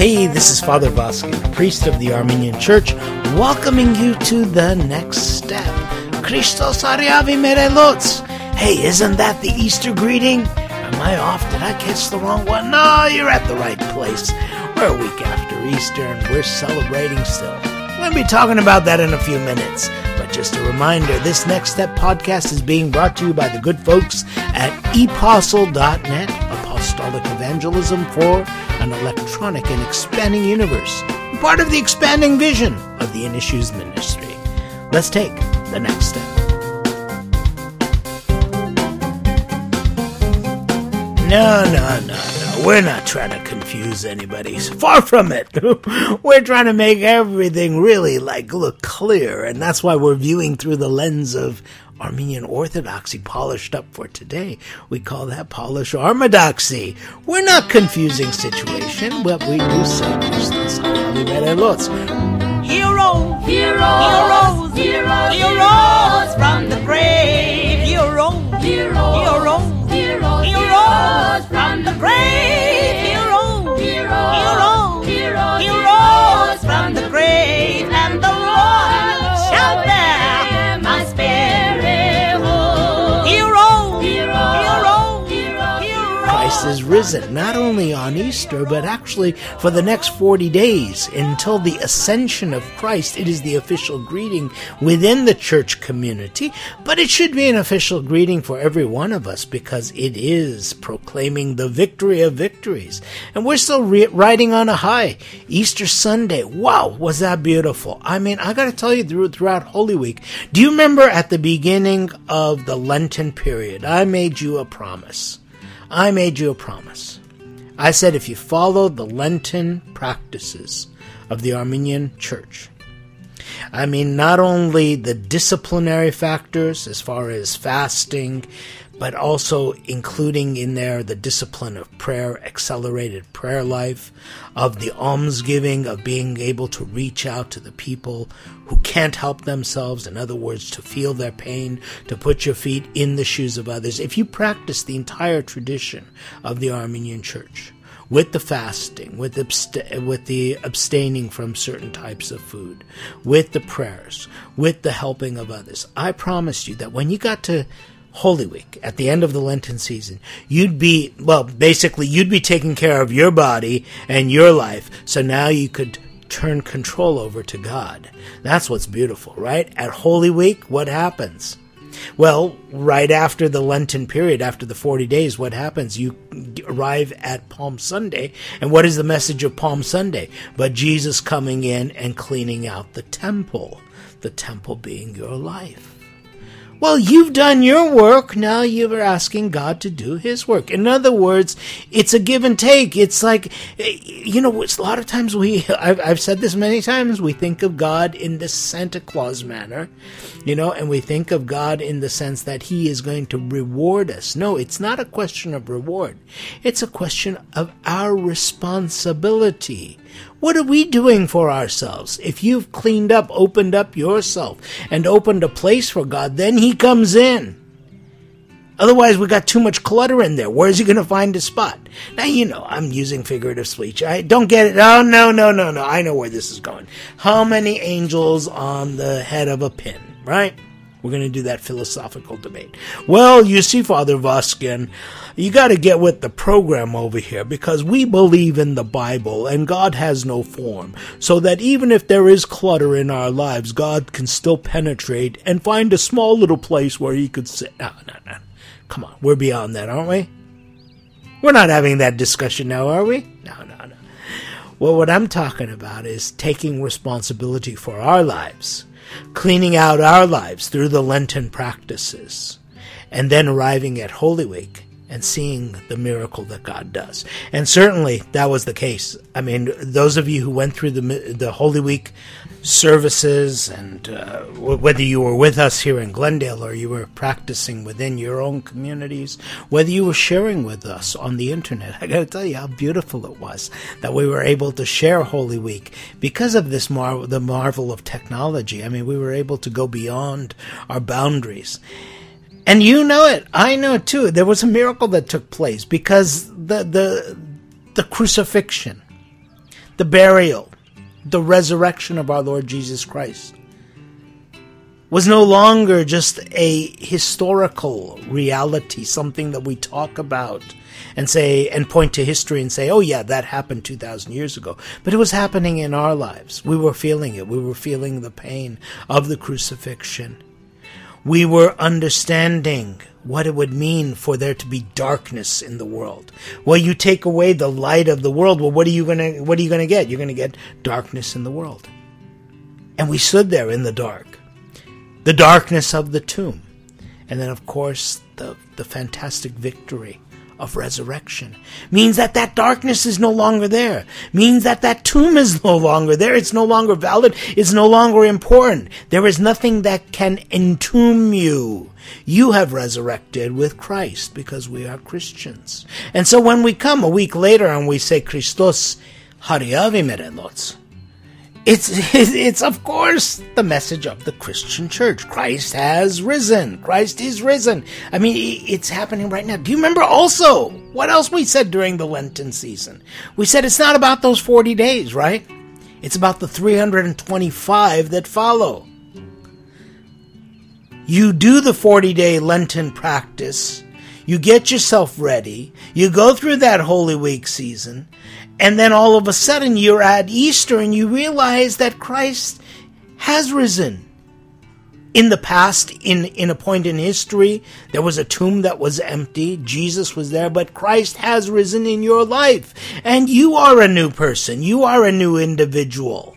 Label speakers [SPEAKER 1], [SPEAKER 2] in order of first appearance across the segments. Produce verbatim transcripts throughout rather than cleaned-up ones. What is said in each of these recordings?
[SPEAKER 1] Hey, this is Father Voskin, priest of the Armenian Church, welcoming you to the next step. Christos Ariavi Merelots. Hey, isn't that the Easter greeting? Am I off? Did I catch the wrong one? No, you're at the right place. We're a week after Easter and we're celebrating still. We're going to be talking about that in a few minutes. But just a reminder, this Next Step podcast is being brought to you by the good folks at epostle dot net, Apostolic Evangelism for an Electronic and Expanding Universe, part of the expanding vision of the In Issues Ministry. Let's take the next step. No, no, no, no. We're not trying to confuse anybody. Far from it. We're trying to make everything really, like, look clear, and that's why we're viewing through the lens of Armenian Orthodoxy, polished up for today. We call that Polish Armadoxy. We're not confusing situation, but we do say Christos Ariavi Merelots.
[SPEAKER 2] Heroes, heroes, heroes, heroes from the grave. Heroes, heroes, heroes, heroes from the grave. Heroes, heroes, heroes, heroes from the grave. And the Lord shall bear my spirit home. Heroes, heroes, heroes.
[SPEAKER 1] Christ is risen, not only on Easter, but actually for the next forty days until the ascension of Christ. It is the official greeting within the church community, but it should be an official greeting for every one of us because it is proclaiming the victory of victories. And we're still re- riding on a high. Easter Sunday, wow, was that beautiful. I mean, I gotta tell you, through, throughout Holy Week, do you remember at the beginning of the Lenten period, I made you a promise. I made you a promise. I said if you follow the Lenten practices of the Armenian Church, I mean not only the disciplinary factors as far as fasting, but also including in there the discipline of prayer, accelerated prayer life, of the almsgiving, of being able to reach out to the people who can't help themselves, in other words, to feel their pain, to put your feet in the shoes of others. If you practice the entire tradition of the Armenian Church, with the fasting, with, abst- with the abstaining from certain types of food, with the prayers, with the helping of others, I promise you that when you got to Holy Week, at the end of the Lenten season, you'd be, well, basically, you'd be taking care of your body and your life, so now you could turn control over to God. That's what's beautiful, right? At Holy Week, what happens? Well, right after the Lenten period, after the forty days, what happens? You arrive at Palm Sunday, and what is the message of Palm Sunday? But Jesus coming in and cleaning out the temple, the temple being your life. Well, you've done your work, now you're asking God to do his work. In other words, it's a give and take. It's like, you know, it's a lot of times we, I've, I've said this many times, we think of God in the Santa Claus manner, you know, and we think of God in the sense that he is going to reward us. No, it's not a question of reward. It's a question of our responsibility. What are we doing for ourselves? If you've cleaned up, opened up yourself, and opened a place for God, then he comes in. Otherwise, we got too much clutter in there. Where is he going to find a spot? Now, you know, I'm using figurative speech. I don't get it. Oh, no, no, no, no. I know where this is going. How many angels on the head of a pin, right? We're going to do that philosophical debate. Well, you see, Father Voskin, you got to get with the program over here because we believe in the Bible and God has no form. So that even if there is clutter in our lives, God can still penetrate and find a small little place where he could sit. No, no, no. Come on. We're beyond that, aren't we? We're not having that discussion now, are we? No, no, no. Well, what I'm talking about is taking responsibility for our lives, cleaning out our lives through the Lenten practices, and then arriving at Holy Week and seeing the miracle that God does. And certainly that was the case. I mean, those of you who went through the the Holy Week services, and uh, whether you were with us here in Glendale or you were practicing within your own communities, whether you were sharing with us on the internet, I got to tell you how beautiful it was that we were able to share Holy Week because of this mar- the marvel of technology. I mean, we were able to go beyond our boundaries. And you know it. I know it too. There was a miracle that took place because the the the crucifixion, the burial, the resurrection of our Lord Jesus Christ was no longer just a historical reality, something that we talk about and say and point to history and say, oh yeah, that happened two thousand years ago. But it was happening in our lives. We were feeling it. We were feeling the pain of the crucifixion. We were understanding what it would mean for there to be darkness in the world. Well, you take away the light of the world. Well, what are you gonna what are you gonna get? You're gonna get darkness in the world. And we stood there in the dark. The darkness of the tomb. And then, of course, the, the fantastic victory of resurrection. Means that that darkness is no longer there. Means that that tomb is no longer there. It's no longer valid. It's no longer important. There is nothing that can entomb you. You have resurrected with Christ because we are Christians. And so when we come a week later and we say, Christos hariavimerelos, It's, it's, of course, the message of the Christian church. Christ has risen. Christ is risen. I mean, it's happening right now. Do you remember also what else we said during the Lenten season? We said it's not about those forty days, right? It's about the three hundred twenty-five that follow. You do the forty-day Lenten practice. You get yourself ready. You go through that Holy Week season. And then all of a sudden you're at Easter and you realize that Christ has risen. In the past, in, in a point in history, there was a tomb that was empty. Jesus was there, but Christ has risen in your life. And you are a new person. You are a new individual.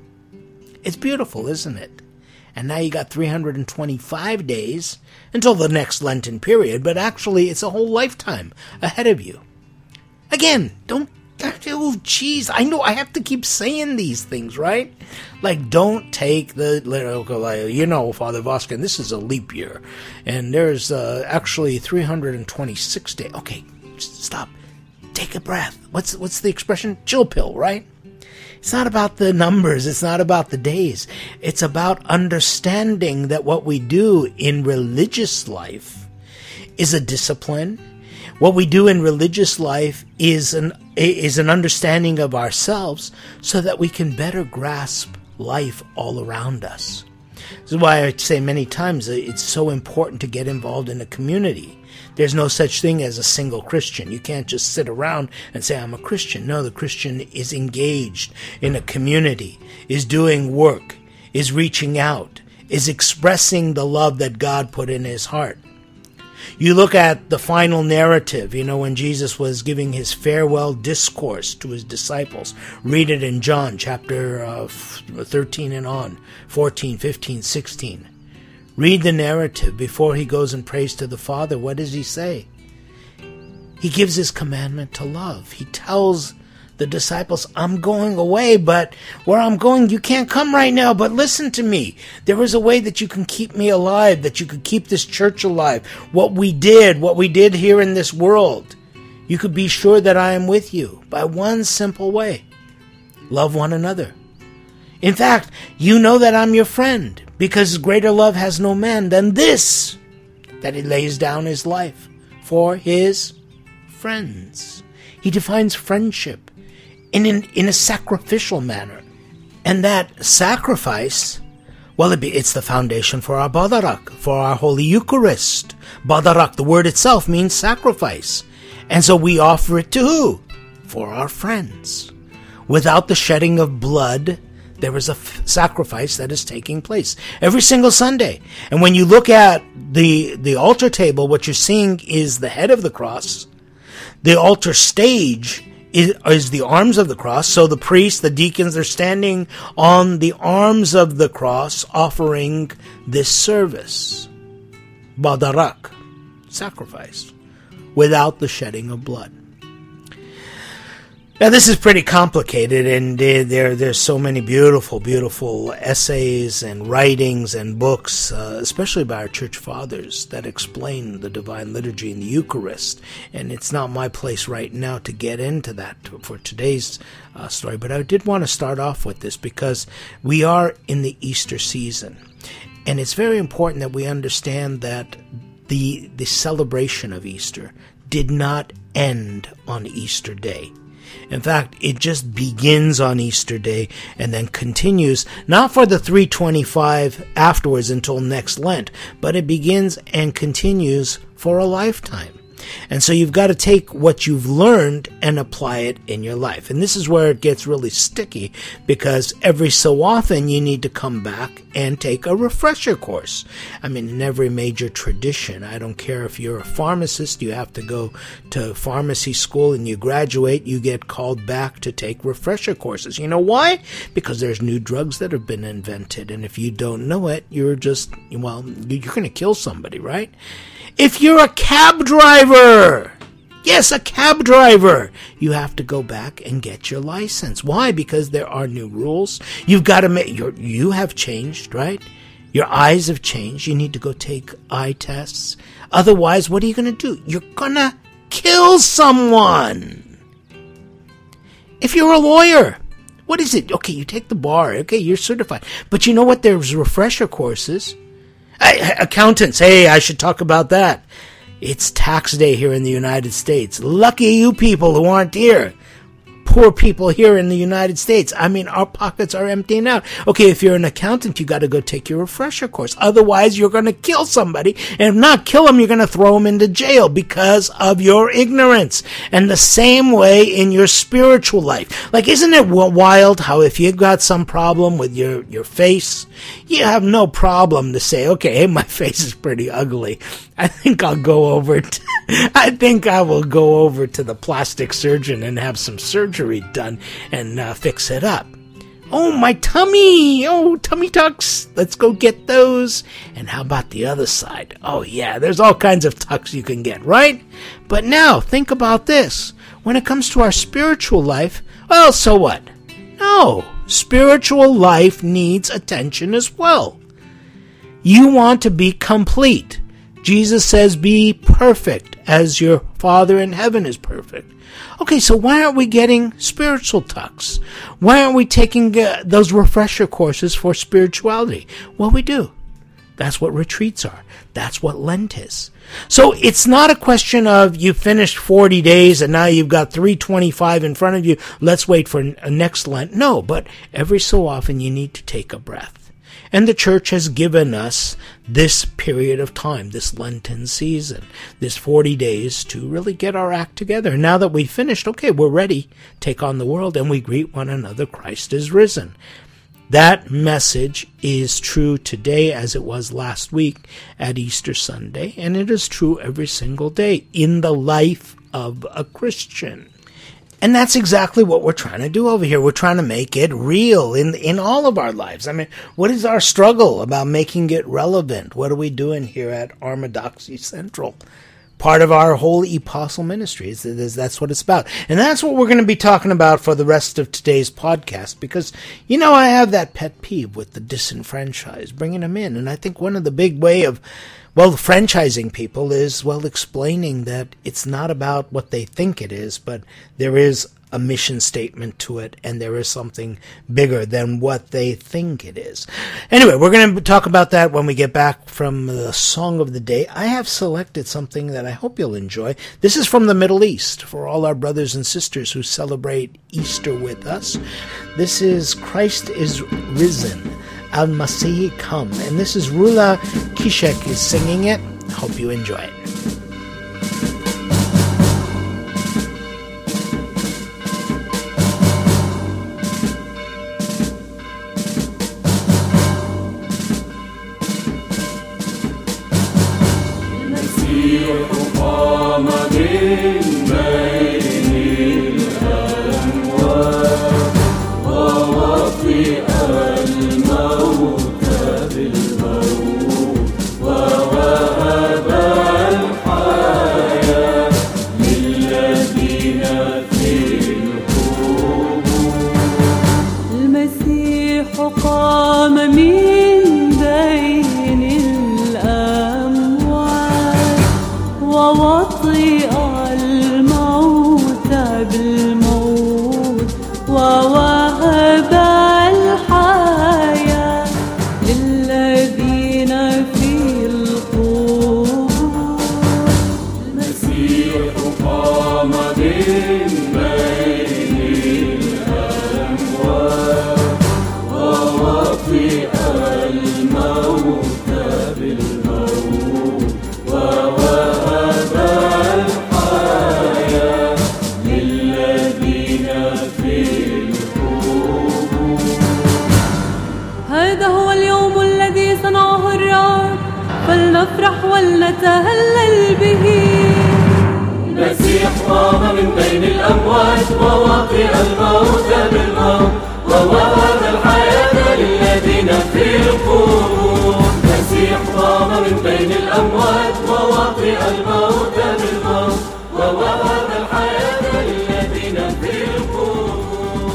[SPEAKER 1] It's beautiful, isn't it? And now you got three hundred twenty-five days until the next Lenten period, but actually it's a whole lifetime ahead of you. Again, don't Oh, jeez, I know I have to keep saying these things, right? Like, don't take the, you know, Father Voskin, this is a leap year. And there's uh, actually three hundred twenty-six days. Okay, stop. Take a breath. What's what's the expression? Chill pill, right? It's not about the numbers. It's not about the days. It's about understanding that what we do in religious life is a discipline. What we do in religious life is an is an understanding of ourselves so that we can better grasp life all around us. This is why I say many times that it's so important to get involved in a community. There's no such thing as a single Christian. You can't just sit around and say, I'm a Christian. No, the Christian is engaged in a community, is doing work, is reaching out, is expressing the love that God put in his heart. You look at the final narrative, you know, when Jesus was giving his farewell discourse to his disciples. Read it in John chapter uh, thirteen and on, fourteen, fifteen, sixteen. Read the narrative before he goes and prays to the Father. What does he say? He gives his commandment to love. He tells the disciples, I'm going away, but where I'm going, you can't come right now, but listen to me. There is a way that you can keep me alive, that you could keep this church alive. What we did, what we did here in this world, you could be sure that I am with you by one simple way. Love one another. In fact, you know that I'm your friend, because greater love has no man than this, that he lays down his life for his friends. He defines friendship in, in, in a sacrificial manner. And that sacrifice, well, it be, it's the foundation for our Badarak, for our Holy Eucharist. Badarak, the word itself, means sacrifice. And so we offer it to who? For our friends. Without the shedding of blood, there is a f- sacrifice that is taking place every single Sunday. And when you look at the, the altar table, what you're seeing is the head of the cross. The altar stage is, is the arms of the cross. So the priests, the deacons, they're standing on the arms of the cross offering this service. Badarak, sacrifice, without the shedding of blood. Now, this is pretty complicated, and there there's so many beautiful, beautiful essays and writings and books, uh, especially by our church fathers, that explain the Divine Liturgy and the Eucharist. And it's not my place right now to get into that for today's uh, story, but I did want to start off with this because we are in the Easter season. And it's very important that we understand that the the celebration of Easter did not end on Easter Day. In fact, it just begins on Easter Day and then continues, not for the three twenty-five afterwards until next Lent, but it begins and continues for a lifetime. And so you've got to take what you've learned and apply it in your life. And this is where it gets really sticky, because every so often you need to come back and take a refresher course. I mean, in every major tradition, I don't care if you're a pharmacist, you have to go to pharmacy school and you graduate, you get called back to take refresher courses. You know why? Because there's new drugs that have been invented. And if you don't know it, you're just, well, you're going to kill somebody, right? If you're a cab driver, yes, a cab driver, you have to go back and get your license. Why? Because there are new rules. You've got to make, your, you have changed, right? Your eyes have changed. You need to go take eye tests. Otherwise, what are you going to do? You're going to kill someone. If you're a lawyer, what is it? Okay, you take the bar. Okay, you're certified. But you know what? There's refresher courses. Accountants, hey, I should talk about that. It's tax day here in the United States. Lucky you people who aren't here. Poor people here in the United States. I mean, our pockets are emptying out. Okay, if you're an accountant, you got to go take your refresher course. Otherwise, you're going to kill somebody. And if not kill them, you're going to throw them into jail because of your ignorance. And the same way in your spiritual life. Like, isn't it wild how if you've got some problem with your, your face, you have no problem to say, okay, hey, my face is pretty ugly. I think I'll go over to, I think I will go over to the plastic surgeon and have some surgery done and uh, fix it up. Oh, my tummy. Oh, tummy tucks. Let's go get those. And how about the other side? Oh, yeah, there's all kinds of tucks you can get, right? But now, think about this. When it comes to our spiritual life, well, so what? No, spiritual life needs attention as well. You want to be complete. Jesus says, be perfect as your Father in heaven is perfect. Okay, so why aren't we getting spiritual tucks? Why aren't we taking uh, those refresher courses for spirituality? Well, we do. That's what retreats are. That's what Lent is. So it's not a question of you finished forty days and now you've got three twenty-five in front of you. Let's wait for a next Lent. No, but every so often you need to take a breath. And the church has given us this period of time, this Lenten season, this forty days to really get our act together. Now that we've finished, okay, we're ready. Take on the world and we greet one another. Christ is risen. That message is true today as it was last week at Easter Sunday, and it is true every single day in the life of a Christian. And that's exactly what we're trying to do over here. We're trying to make it real in in all of our lives. I mean, what is our struggle about making it relevant? What are we doing here at Armadoxy Central? Part of our whole apostle ministry is, is that's what it's about. And that's what we're going to be talking about for the rest of today's podcast, because, you know, I have that pet peeve with the disenfranchised, bringing them in. And I think one of the big way of, well, franchising people is, well, explaining that it's not about what they think it is, but there is a mission statement to it, and there is something bigger than what they think it is. Anyway, we're going to talk about that when we get back from the Song of the Day. I have selected something that I hope you'll enjoy. This is from the Middle East, for all our brothers and sisters who celebrate Easter with us. This is Christ is Risen, Al-Masih Come, and this is Rula Kishek is singing it. I hope you enjoy it.
[SPEAKER 3] ووطئ نتهلل به
[SPEAKER 4] المسيح قام من بين الأموات ووطئ الموت بالموت ووهب الحياة للذين في القبور المسيح قام من بين الأموات ووطئ الموت بالموت ووهب الحياة للذين في القبور.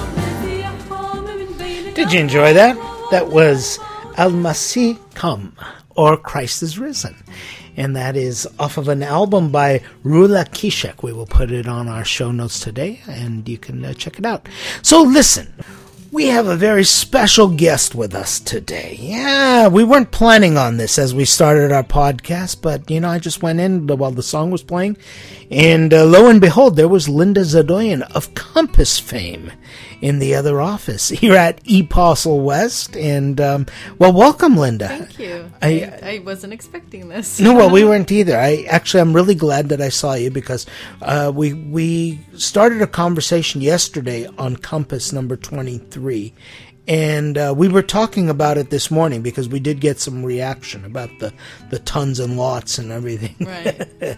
[SPEAKER 1] Did you enjoy that? That was Al-Masih Come, or Christ is Risen. And that is off of an album by Rula Kishek. We will put it on our show notes today, and you can uh, check it out. So listen, we have a very special guest with us today. Yeah, we weren't planning on this as we started our podcast, but, you know, I just went in while the song was playing, and uh, lo and behold, there was Linda Zadoyan of Compass fame in the other office here at ePostle West. And, um, well, welcome, Linda.
[SPEAKER 5] Thank you.
[SPEAKER 1] I,
[SPEAKER 5] I, I wasn't expecting this.
[SPEAKER 1] No, well, we weren't either. I actually, I'm really glad that I saw you because uh, we we started a conversation yesterday on Compass number twenty-three. And uh, we were talking about it this morning because we did get some reaction about the, the tons and lots and everything.
[SPEAKER 5] Right.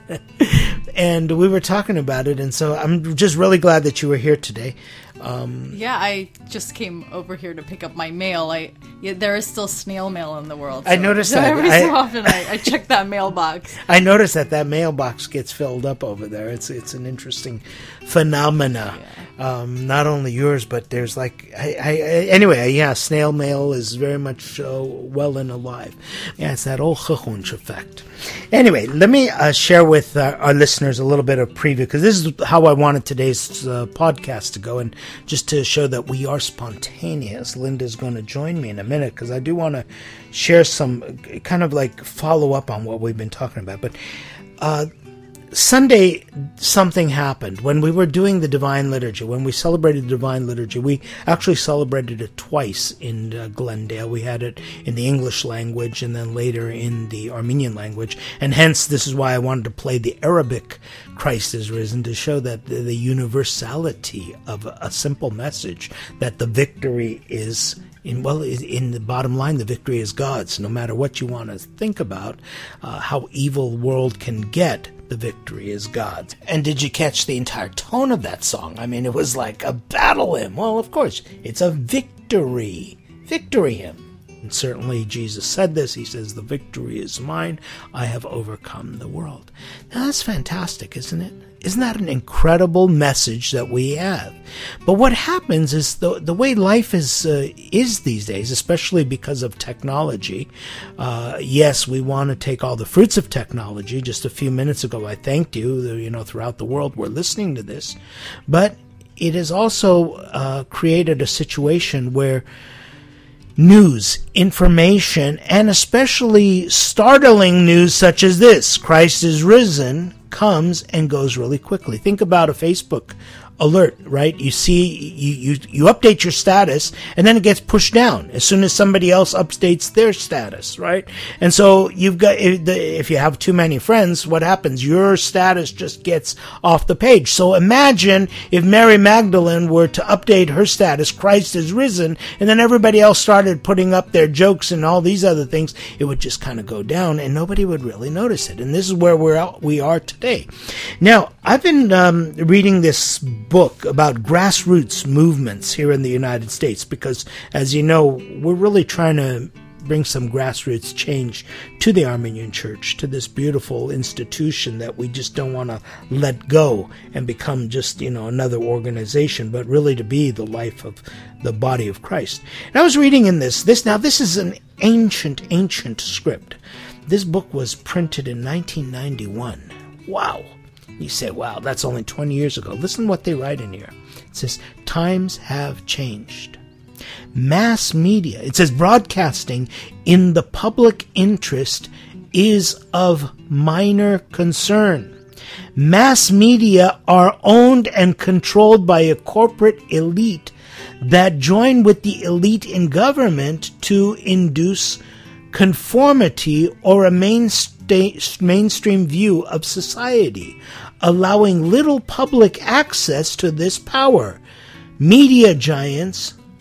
[SPEAKER 1] And we were talking about it, and so I'm just really glad that you were here today. Um,
[SPEAKER 5] yeah, I just came over here to pick up my mail. I yeah, there is still snail mail in the world. So
[SPEAKER 1] I noticed that.
[SPEAKER 5] Every
[SPEAKER 1] I,
[SPEAKER 5] so often I, I check that mailbox.
[SPEAKER 1] I noticed that that mailbox gets filled up over there. It's it's an interesting phenomena.
[SPEAKER 5] Yeah.
[SPEAKER 1] Um, not only yours, but there's like, I, I, anyway, yeah, snail mail is very much uh, well and alive. Yeah, it's that old Chuchunch effect. Anyway, let me uh, share with uh, our listeners a little bit of preview, because this is how I wanted today's uh, podcast to go, and just to show that we are spontaneous. Linda's going to join me in a minute, because I do want to share some, kind of like follow up on what we've been talking about. But uh Sunday, something happened. When we were doing the Divine Liturgy, when we celebrated the Divine Liturgy, we actually celebrated it twice in uh, Glendale. We had it in the English language and then later in the Armenian language. And hence, this is why I wanted to play the Arabic Christ is Risen, to show that the, the universality of a, a simple message, that the victory is In, well, in the bottom line, the victory is God's. No matter what you want to think about, uh, how evil the world can get, the victory is God's. And did you catch the entire tone of that song? I mean, it was like a battle hymn. Well, of course, it's a victory. Victory hymn. And certainly Jesus said this. He says, the victory is mine. I have overcome the world. Now, that's fantastic, isn't it? Isn't that an incredible message that we have? But what happens is the the way life is uh, is these days, especially because of technology. Uh, yes, we want to take all the fruits of technology. Just a few minutes ago, I thanked you. You know, throughout the world, we're listening to this, but it has also uh, created a situation where news, information, and especially startling news such as this, Christ is risen, comes and goes really quickly. Think about a Facebook alert, right? You see, you, you, you update your status, and then it gets pushed down as soon as somebody else updates their status, right? And so you've got, if you have too many friends, what happens? Your status just gets off the page. So imagine if Mary Magdalene were to update her status, Christ is risen, and then everybody else started putting up their jokes and all these other things, it would just kind of go down, and nobody would really notice it. And this is where we're out, we are today. Now, I've been um, reading this book about grassroots movements here in the United States because, as you know, we're really trying to bring some grassroots change to the Armenian Church, to this beautiful institution that we just don't want to let go and become just, you know, another organization, but really to be the life of the body of Christ. And I was reading in this, this now this is an ancient, ancient script. This book was printed in nineteen ninety-one. Wow. You say, wow, that's only twenty years ago. Listen what they write in here. It says, times have changed. Mass media, it says broadcasting in the public interest is of minor concern. Mass media are owned and controlled by a corporate elite that join with the elite in government to induce conformity or a mainsta- mainstream view of society, allowing little public access to this power. Media giants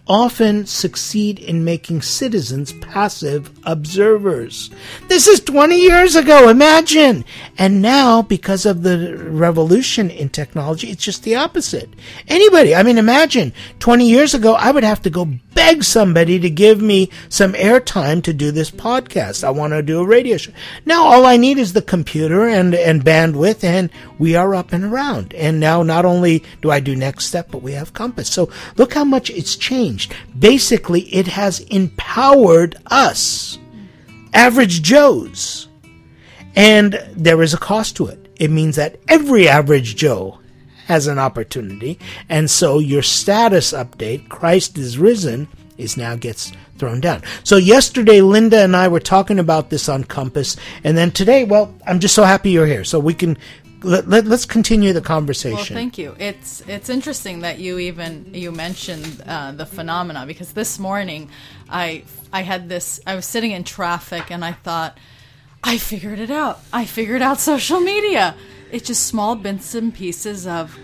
[SPEAKER 1] often succeed in making citizens passive observers. This is twenty years ago, imagine! And now, because of the revolution in technology, it's just the opposite. Anybody, I mean, imagine, twenty years ago, I would have to go beg somebody to give me some airtime to do this podcast. I want to do a radio show. Now, all I need is the computer and, and bandwidth, and we are up and around. And now, not only do I do Next Step, but we have Compass. So, look how much it's changed. Basically, it has empowered us, average Joes. And there is a cost to it. It means that every average Joe has an opportunity. And so your status update, Christ is risen, is now gets thrown down. So yesterday, Linda and I were talking about this on Compass. And then today, well, I'm just so happy you're here. So we can... Let, let, let's continue the conversation.
[SPEAKER 5] Well, thank you. It's it's interesting that you even you mentioned uh, the phenomena, because this morning I I had this I was sitting in traffic and I thought, I figured it out. I figured out social media. It's just small bits and pieces of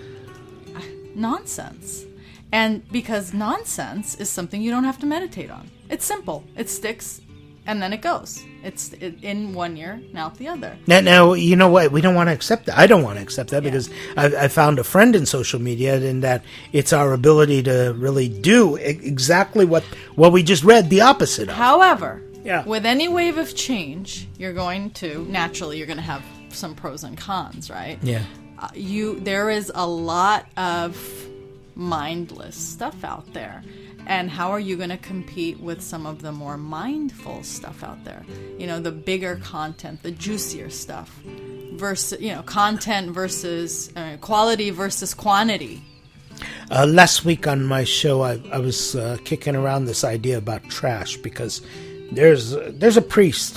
[SPEAKER 5] nonsense. And because nonsense is something you don't have to meditate on. It's simple. It sticks and then it goes. It's in one ear, now out the other.
[SPEAKER 1] Now, now, you know what? We don't want to accept that. I don't want to accept that, yeah. Because I, I found a friend in social media in that it's our ability to really do exactly what, what we just read, the opposite of.
[SPEAKER 5] However,
[SPEAKER 1] yeah.
[SPEAKER 5] with any wave of change, you're going to, naturally, you're going to have some pros and cons, right?
[SPEAKER 1] Yeah.
[SPEAKER 5] Uh, you There is a lot of mindless stuff out there. And how are you going to compete with some of the more mindful stuff out there? You know, the bigger content, the juicier stuff, versus, you know, content versus uh, quality versus quantity.
[SPEAKER 1] Uh, last week on my show, I, I was uh, kicking around this idea about trash because there's uh, there's a priest.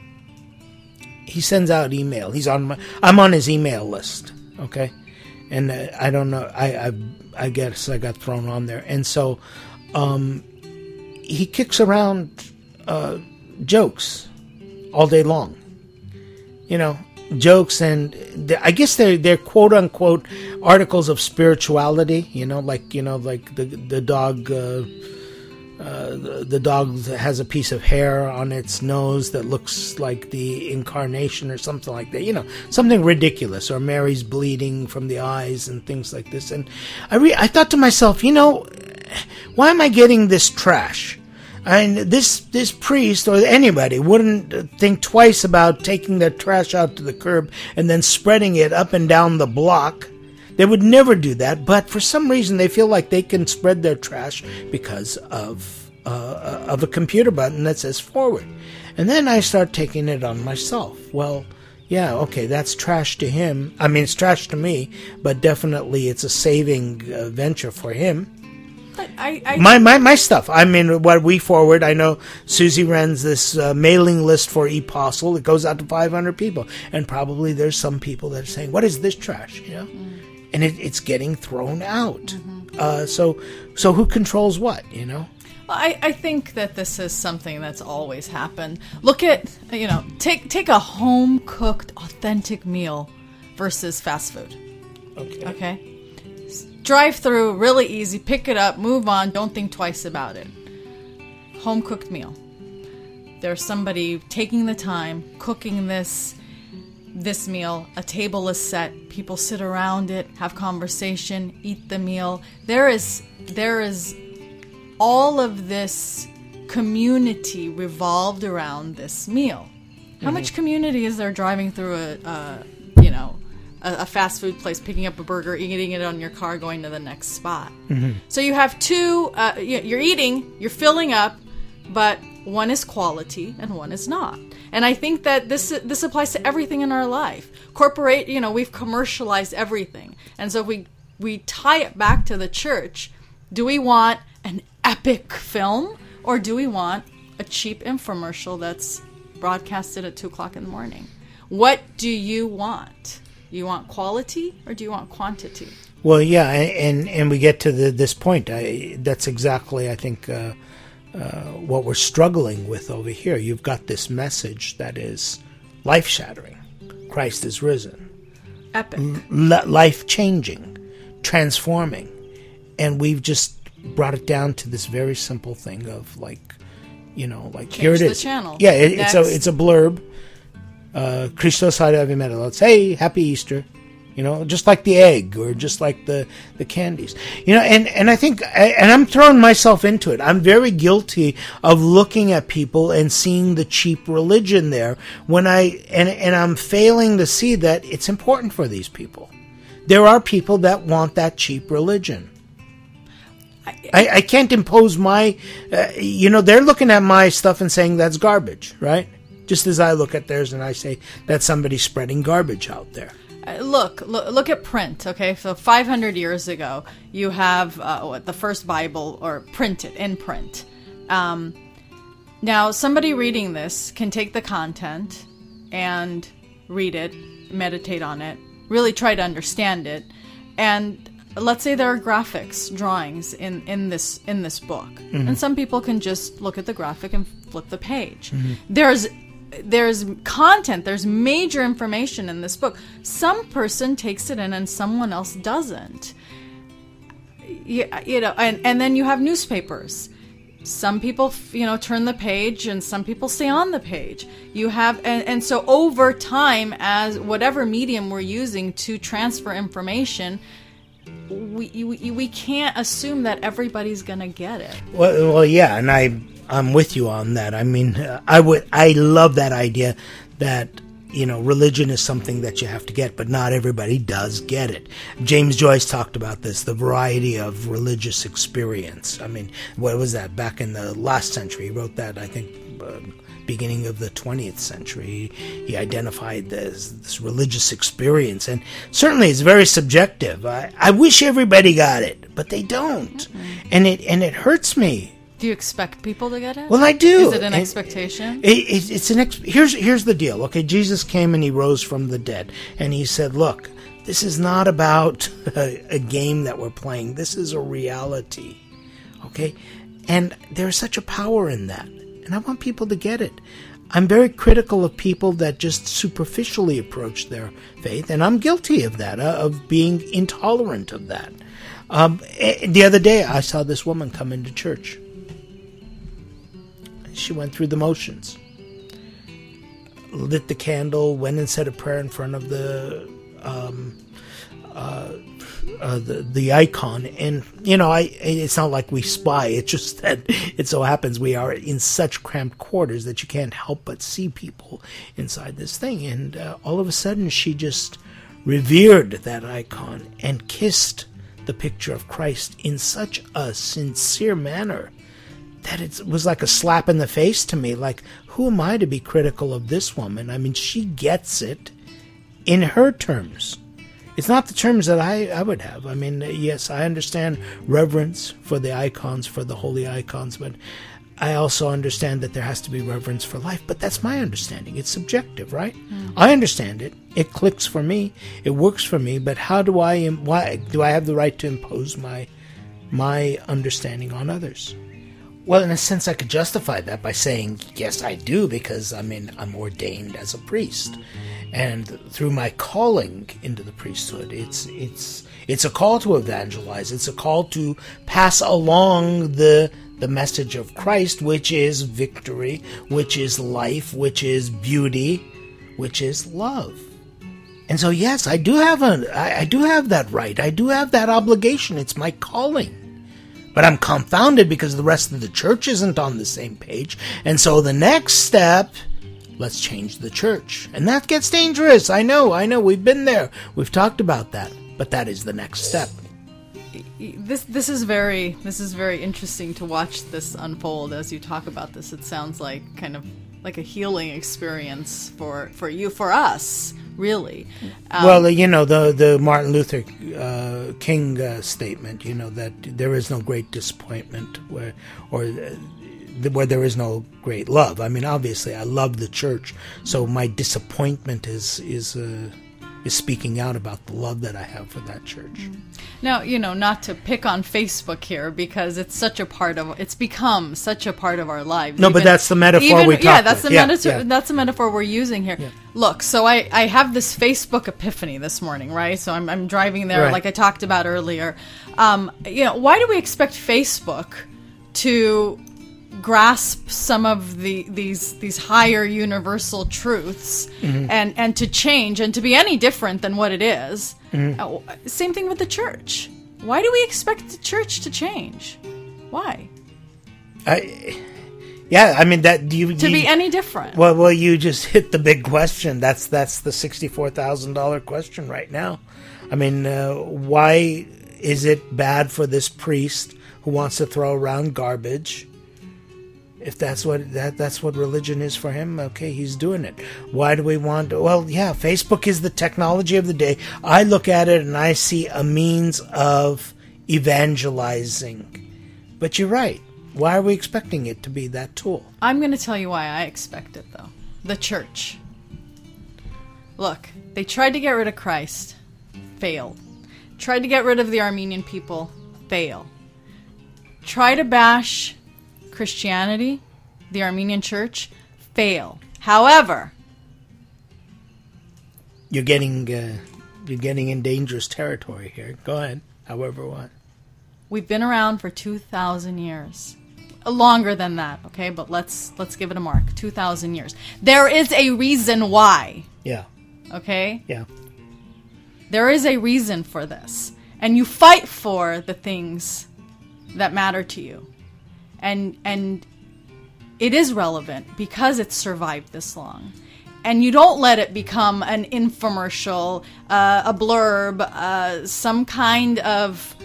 [SPEAKER 1] He sends out email. He's on my. I'm on his email list. Okay, and uh, I don't know. I, I I guess I got thrown on there, and so. Um, he kicks around uh, jokes all day long, you know, jokes, and I guess they're they're quote unquote articles of spirituality, you know, like you know, like the the dog, uh, uh, the, the dog has a piece of hair on its nose that looks like the incarnation or something like that, you know, something ridiculous, or Mary's bleeding from the eyes and things like this, and I re- I thought to myself, you know. Why am I getting this trash? And this this priest or anybody wouldn't think twice about taking their trash out to the curb and then spreading it up and down the block. They would never do that, but for some reason they feel like they can spread their trash because of uh, of a computer button that says forward. And then I start taking it on myself. Well, yeah, okay, that's trash to him. I mean, it's trash to me, but definitely it's a saving uh, venture for him.
[SPEAKER 5] But I, I
[SPEAKER 1] my, my my stuff. I mean, what we forward, I know Susie runs this uh, mailing list for ePostle. It goes out to five hundred people. And probably there's some people that are saying, what is this trash? You know? Mm. And it, it's getting thrown out. Mm-hmm. Uh, so so who controls what, you know?
[SPEAKER 5] Well, I, I think that this is something that's always happened. Look at, you know, take take a home-cooked, authentic meal versus fast food.
[SPEAKER 1] Okay.
[SPEAKER 5] Okay? Drive through, really easy, pick it up, move on, don't think twice about it. Home cooked meal. There's somebody taking the time, cooking this this meal, a table is set, people sit around it, have conversation, eat the meal. There is there is all of this community revolved around this meal. How mm-hmm. much community is there driving through a, a you know, a fast food place, picking up a burger, eating it on your car, going to the next spot. Mm-hmm. So you have two, uh, you're eating, you're filling up, but one is quality and one is not. And I think that this this applies to everything in our life. Corporate, you know, we've commercialized everything. And so if we, we tie it back to the church, do we want an epic film or do we want a cheap infomercial that's broadcasted at two o'clock in the morning? What do you want? You want quality or do you want quantity?
[SPEAKER 1] Well, yeah, and and we get to the, this point. I, that's exactly, I think, uh, uh, what we're struggling with over here. You've got this message that is life-shattering. Christ is risen.
[SPEAKER 5] Epic.
[SPEAKER 1] L- life-changing, transforming. And we've just brought it down to this very simple thing of like, you know, like
[SPEAKER 5] Change
[SPEAKER 1] here it
[SPEAKER 5] the
[SPEAKER 1] is.
[SPEAKER 5] channel.
[SPEAKER 1] Yeah, it, it's a
[SPEAKER 5] Next.
[SPEAKER 1] it's a blurb. Uh, Christos haevi metelos. Hey, happy Easter. You know, just like the egg or just like the, the candies. You know, and, and I think, and I'm throwing myself into it. I'm very guilty of looking at people and seeing the cheap religion there when I, and, and I'm failing to see that it's important for these people. There are people that want that cheap religion. I, I can't impose my, uh, you know, they're looking at my stuff and saying that's garbage, right? Just as I look at theirs and I say that's somebody spreading garbage out there.
[SPEAKER 5] Uh, Look, look, look at print. Okay, so five hundred years ago, you have uh, what, the first Bible, or printed in print. Um, now, somebody reading this can take the content and read it, meditate on it, really try to understand it, and let's say there are graphics, drawings in, in this in this book, mm-hmm. and some people can just look at the graphic and flip the page. Mm-hmm. There's There's content, there's major information in this book. Some person takes it in and someone else doesn't. You, you know, and, and then you have newspapers. Some people, you know, turn the page and some people stay on the page. You have, and, and so over time, as whatever medium we're using to transfer information, we we, we can't assume that everybody's going to get it.
[SPEAKER 1] Well, well, yeah, and I... I'm with you on that. I mean, uh, I would, I love that idea that, you know, religion is something that you have to get, but not everybody does get it. James Joyce talked about this, the variety of religious experience. I mean, what was that? Back in the last century, he wrote that, I think, uh, beginning of the twentieth century. He, he identified this, this religious experience, and certainly it's very subjective. I, I wish everybody got it, but they don't. Mm-hmm. And it, and it hurts me.
[SPEAKER 5] Do you expect people to get it?
[SPEAKER 1] Well, I do.
[SPEAKER 5] Is it an
[SPEAKER 1] and
[SPEAKER 5] expectation?
[SPEAKER 1] It, it, it's an ex- here's here's the deal. Okay, Jesus came and he rose from the dead, and he said, "Look, this is not about a, a game that we're playing. This is a reality." Okay, and there's such a power in that, and I want people to get it. I'm very critical of people that just superficially approach their faith, and I'm guilty of that, uh, of being intolerant of that. Um, the other day, I saw this woman come into church. She went through the motions, lit the candle, went and said a prayer in front of the um, uh, uh, the the icon, and you know, I it's not like we spy. It's just that it so happens we are in such cramped quarters that you can't help but see people inside this thing. And uh, all of a sudden, she just revered that icon and kissed the picture of Christ in such a sincere manner that it was like a slap in the face to me. Like, who am I to be critical of this woman? I mean, she gets it in her terms. It's not the terms that I, I would have. I mean, yes, I understand reverence for the icons, for the holy icons, but I also understand that there has to be reverence for life. But that's my understanding. It's subjective, right? Mm. I understand it. It clicks for me. It works for me. But how do I, why do I have the right to impose my my understanding on others? Well, in a sense, I could justify that by saying, yes, I do, because, I mean, I'm ordained as a priest. And through my calling into the priesthood, it's it's it's a call to evangelize. It's a call to pass along the the message of Christ, which is victory, which is life, which is beauty, which is love. And so, yes, I do have a, I, I do have that right. I do have that obligation. It's my calling. But I'm confounded because the rest of the church isn't on the same page. And so the next step, let's change the church. And that gets dangerous. I know, I know. We've been there. We've talked about that. But that is the next step.
[SPEAKER 5] This this is very this is very interesting to watch this unfold as you talk about this. It sounds like kind of like a healing experience for, for you, for us, really. Um,
[SPEAKER 1] well, you know, the the Martin Luther uh, King uh, statement, you know, that there is no great disappointment where, or uh, where there is no great love. I mean, obviously, I love the church, so my disappointment is is uh, is speaking out about the love that I have for that church.
[SPEAKER 5] Now, you know, not to pick on Facebook here, because it's such a part of, it's become such a part of our lives.
[SPEAKER 1] No, but that's the metaphor we talk
[SPEAKER 5] Yeah, that's
[SPEAKER 1] with.
[SPEAKER 5] the
[SPEAKER 1] Yeah,
[SPEAKER 5] metaphor.
[SPEAKER 1] yeah.
[SPEAKER 5] That's the metaphor we're using here.
[SPEAKER 1] Yeah.
[SPEAKER 5] Look, so I, I have this Facebook epiphany this morning, right? So I'm I'm driving there,
[SPEAKER 1] Right.
[SPEAKER 5] like I talked about earlier. Um, you know, why do we expect Facebook to grasp some of the these these higher universal truths
[SPEAKER 1] Mm-hmm.
[SPEAKER 5] and and to change and to be any different than what it is?
[SPEAKER 1] Mm-hmm.
[SPEAKER 5] Uh, same thing with the church. Why do we expect the church to change? Why?
[SPEAKER 1] I, yeah, I mean that. Do you
[SPEAKER 5] To
[SPEAKER 1] you,
[SPEAKER 5] be any different?
[SPEAKER 1] Well, well, you just hit the big question. That's that's the sixty-four thousand dollar question right now. I mean, uh, why is it bad for this priest who wants to throw around garbage? If that's what that that's what religion is for him, okay, he's doing it. Why do we want? Well, yeah, Facebook is the technology of the day. I look at it and I see a means of evangelizing. But you're right. Why are we expecting it to be that tool?
[SPEAKER 5] I'm going to tell you why I expect it, though. The church. Look, they tried to get rid of Christ. Failed. Tried to get rid of the Armenian people. Fail. Try to bash Christianity, the Armenian church. Fail. However,
[SPEAKER 1] You're getting uh, you're getting in dangerous territory here. Go ahead. However, what?
[SPEAKER 5] we've been around for two thousand years. Longer than that, okay? But let's let's give it a mark. two thousand years. There is a reason why,
[SPEAKER 1] Yeah,
[SPEAKER 5] okay?
[SPEAKER 1] yeah.
[SPEAKER 5] There is a reason for this. And you fight for the things that matter to you. And and it is relevant because it's survived this long. And you don't let it become an infomercial, uh, a blurb, uh, some kind of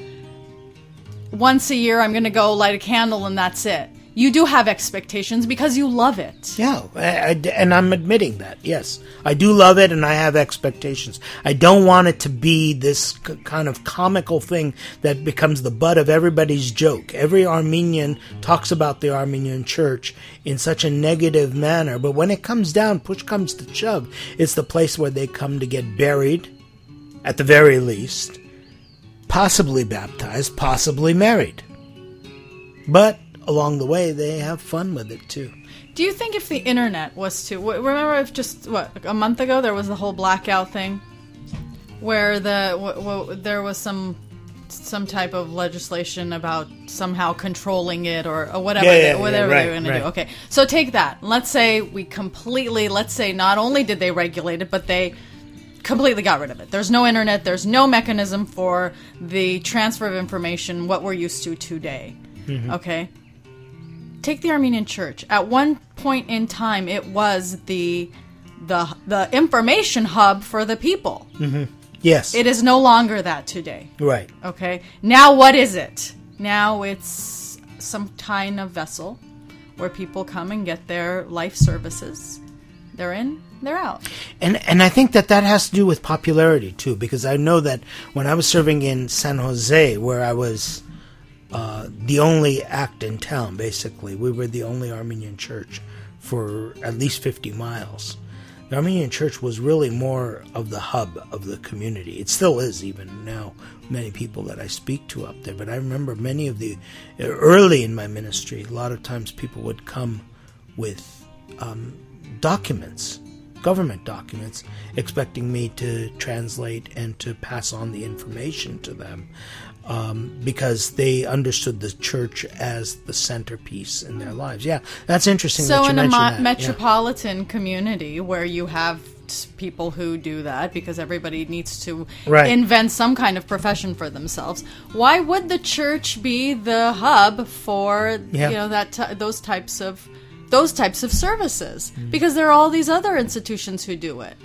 [SPEAKER 5] once a year I'm going to go light a candle and that's it. You do have expectations because you love it.
[SPEAKER 1] Yeah, I, I- and I'm admitting that. Yes, I do love it, and I have expectations. I don't want it to be this c- kind of comical thing that becomes the butt of everybody's joke. Every Armenian talks about the Armenian church in such a negative manner, but when it comes down, push comes to shove, it's the place where they come to get buried, at the very least, possibly baptized, possibly married. But along the way, they have fun with it too.
[SPEAKER 5] Do you think if the internet was to w- remember if just what a month ago there was the whole blackout thing, where the w- w- there was some some type of legislation about somehow controlling it or, or whatever
[SPEAKER 1] Yeah, yeah,
[SPEAKER 5] they,
[SPEAKER 1] yeah,
[SPEAKER 5] whatever
[SPEAKER 1] right,
[SPEAKER 5] they were going
[SPEAKER 1] right.
[SPEAKER 5] to do. Okay, so take that. Let's say we completely. Let's say not only did they regulate it, but they completely got rid of it. There's no internet. There's no mechanism for the transfer of information. What we're used to today.
[SPEAKER 1] Mm-hmm.
[SPEAKER 5] Okay. Take the Armenian Church. At one point in time, it was the the the information hub for the people.
[SPEAKER 1] Yes,
[SPEAKER 5] It is no longer that today.
[SPEAKER 1] right.
[SPEAKER 5] Okay. Now what is it? Now it's some kind of vessel where people come and get their life services. They're in, they're out.
[SPEAKER 1] And and I think that that has to do with popularity too, because I know that when I was serving in San Jose, where I was uh, the only act in town, basically, we were the only Armenian church for at least fifty miles. The Armenian church was really more of the hub of the community. It still is, even now, many people that I speak to up there. But I remember many of the, early in my ministry, a lot of times people would come with um, documents, government documents, expecting me to translate and to pass on the information to them. Um, because they understood the church as the centerpiece in their lives. Yeah, that's interesting that
[SPEAKER 5] So
[SPEAKER 1] you
[SPEAKER 5] in a
[SPEAKER 1] mentioned
[SPEAKER 5] mo-
[SPEAKER 1] that.
[SPEAKER 5] metropolitan community where you have t- people who do that because everybody needs to
[SPEAKER 1] Right.
[SPEAKER 5] invent some kind of profession for themselves, why would the church be the hub for
[SPEAKER 1] Yeah.
[SPEAKER 5] you know that t- those types of those types of services?
[SPEAKER 1] Mm.
[SPEAKER 5] Because there are all these other institutions who do it.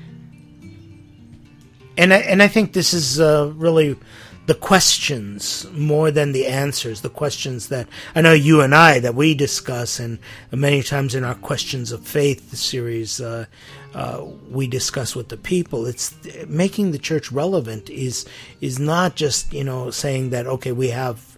[SPEAKER 1] And I, and I think this is uh, really the questions more than the answers, the questions that I know you and I, that we discuss, and many times in our Questions of Faith series, uh, uh, we discuss with the people. It's making the church relevant is is not just, you know, saying that, okay, we have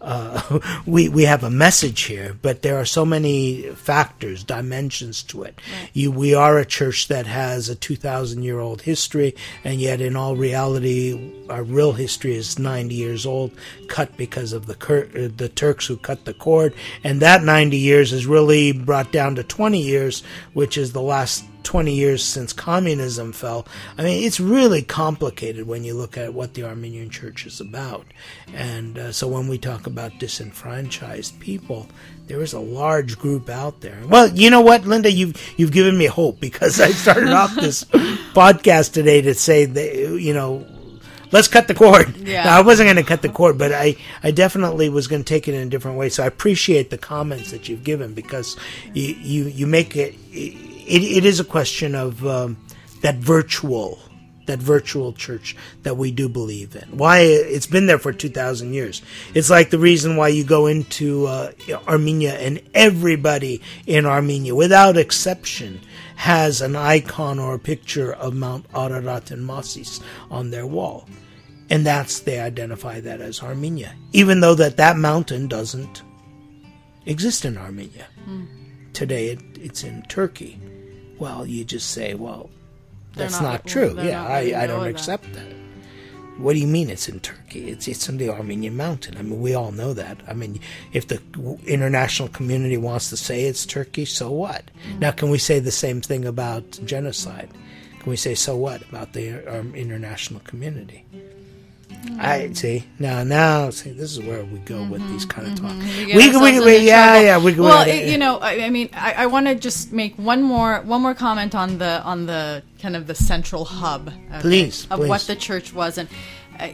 [SPEAKER 1] uh, we we have a message here, but there are so many factors, dimensions to it. Right. You, we are a church that has a two thousand year old history, and yet in all reality, our real history is ninety years old, cut because of the cur- the Turks who cut the cord, and that ninety years is really brought down to twenty years, which is the last twenty years since communism fell. I mean, it's really complicated when you look at what the Armenian Church is about. And uh, so when we talk about disenfranchised people, there is a large group out there. Well, you know what, Linda, you've you've given me hope, because I started off this podcast today to say that, you know, let's cut the cord. Yeah. Now, I wasn't going to cut the cord, but I, I definitely was going to take it in a different way. So I appreciate the comments that you've given, because you you, you make it, it, it is a question of um, that virtual, that virtual church that we do believe in. Why it's been there for two thousand years. It's like the reason why you go into uh, Armenia, and everybody in Armenia, without exception, has an icon or a picture of Mount Ararat and Masis on their wall. And that's, they identify that as Armenia, even though that that mountain doesn't exist in Armenia. Mm. Today it, it's in Turkey. Well, you just say, well, that's not, not true. Yeah, not I, I don't accept that. that. What do you mean it's in Turkey? It's it's in the Armenian mountain. I mean, we all know that. I mean, if the international community wants to say it's Turkey, so what? Mm. Now, can we say the same thing about genocide? Can we say, so what, about the um, international community? Mm. I see. Now, now, see, this is where we go mm-hmm, with these kind of
[SPEAKER 5] mm-hmm.
[SPEAKER 1] talk.
[SPEAKER 5] We, we, we, we
[SPEAKER 1] yeah, yeah. We,
[SPEAKER 5] well,
[SPEAKER 1] we,
[SPEAKER 5] it, you know, I, I mean, I, I want to just make one more one more comment on the on the kind of the central hub, okay,
[SPEAKER 1] please,
[SPEAKER 5] of
[SPEAKER 1] please.
[SPEAKER 5] what the church was, and uh,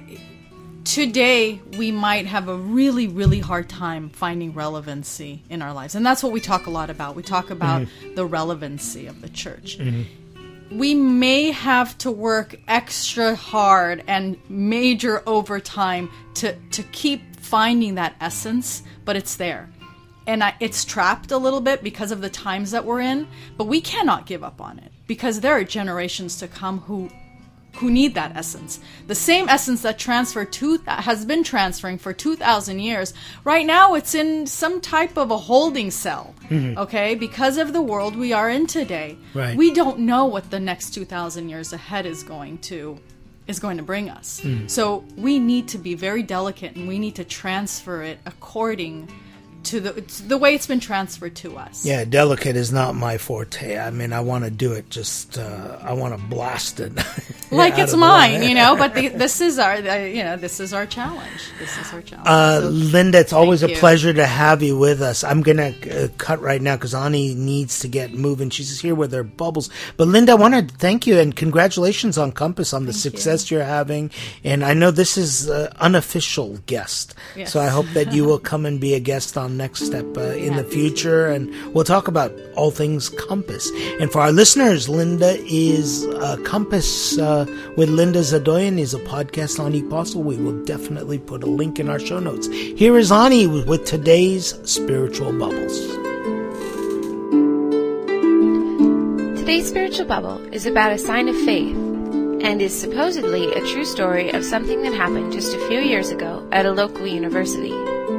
[SPEAKER 5] today we might have a really, really hard time finding relevancy in our lives, and that's what we talk a lot about. We talk about mm-hmm. the relevancy of the church. Mm-hmm. We may have to work extra hard and major overtime to, to keep finding that essence, but it's there. And I, it's trapped a little bit because of the times that we're in, but we cannot give up on it, because there are generations to come who who need that essence. The same essence that transferred to, that has been transferring for two thousand years. Right now it's in some type of a holding cell, mm-hmm. okay? Because of the world we are in today. Right. We don't know what the next two thousand years ahead is going to is going to bring us. Mm-hmm. So we need to be very delicate, and we need to transfer it according to the to the way it's been transferred to us.
[SPEAKER 1] Yeah, delicate is not my forte. I mean, I want to do it just, uh, I want to blast it.
[SPEAKER 5] Like it's mine, you know, but the, this is our, uh, you know, this is our challenge. This is our challenge.
[SPEAKER 1] Uh,
[SPEAKER 5] so,
[SPEAKER 1] Linda, it's always a
[SPEAKER 5] you.
[SPEAKER 1] pleasure to have you with us. I'm going to uh, cut right now because Ani needs to get moving. She's here with her bubbles. But Linda, I want to thank you and congratulations on Compass, on the thank success you. you're having. And I know this is an unofficial guest. Yes. So I hope that you will come and be a guest on Next Step uh, in yeah. the future. And we'll talk about all things Compass. And for our listeners, Linda is uh, Compass uh, with Linda Zadoyan is a podcast on Apostle. We will definitely put a link in our show notes. Here is Ani with today's Spiritual Bubbles.
[SPEAKER 3] Today's Spiritual Bubble is about a sign of faith and is supposedly a true story of something that happened just a few years ago at a local university.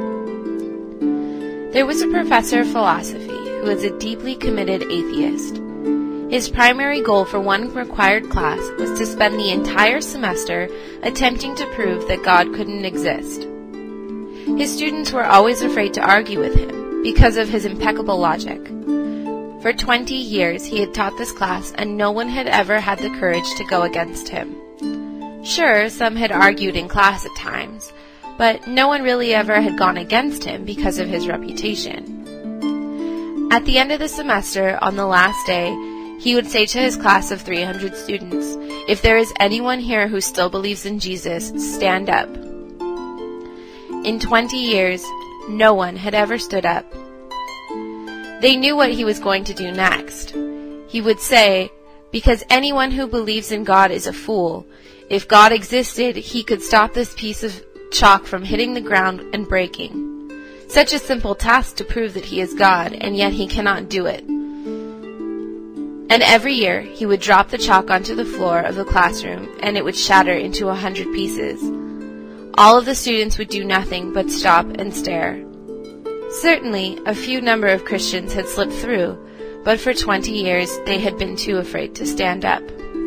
[SPEAKER 3] There was a professor of philosophy who was a deeply committed atheist. His primary goal for one required class was to spend the entire semester attempting to prove that God couldn't exist. His students were always afraid to argue with him because of his impeccable logic. For twenty years he had taught this class, and no one had ever had the courage to go against him. Sure, some had argued in class at times, but no one really ever had gone against him because of his reputation. At the end of the semester, on the last day, he would say to his class of three hundred students, "If there is anyone here who still believes in Jesus, stand up." In twenty years, no one had ever stood up. They knew what he was going to do next. He would say, "Because anyone who believes in God is a fool. If God existed, he could stop this piece of chalk from hitting the ground and breaking. Such a simple task to prove that he is God, and yet he cannot do it." And every year, he would drop the chalk onto the floor of the classroom, and it would shatter into a hundred pieces. all of the students would do nothing but stop and stare. Certainly, a few number of Christians had slipped through, but for twenty years they had been too afraid to stand up.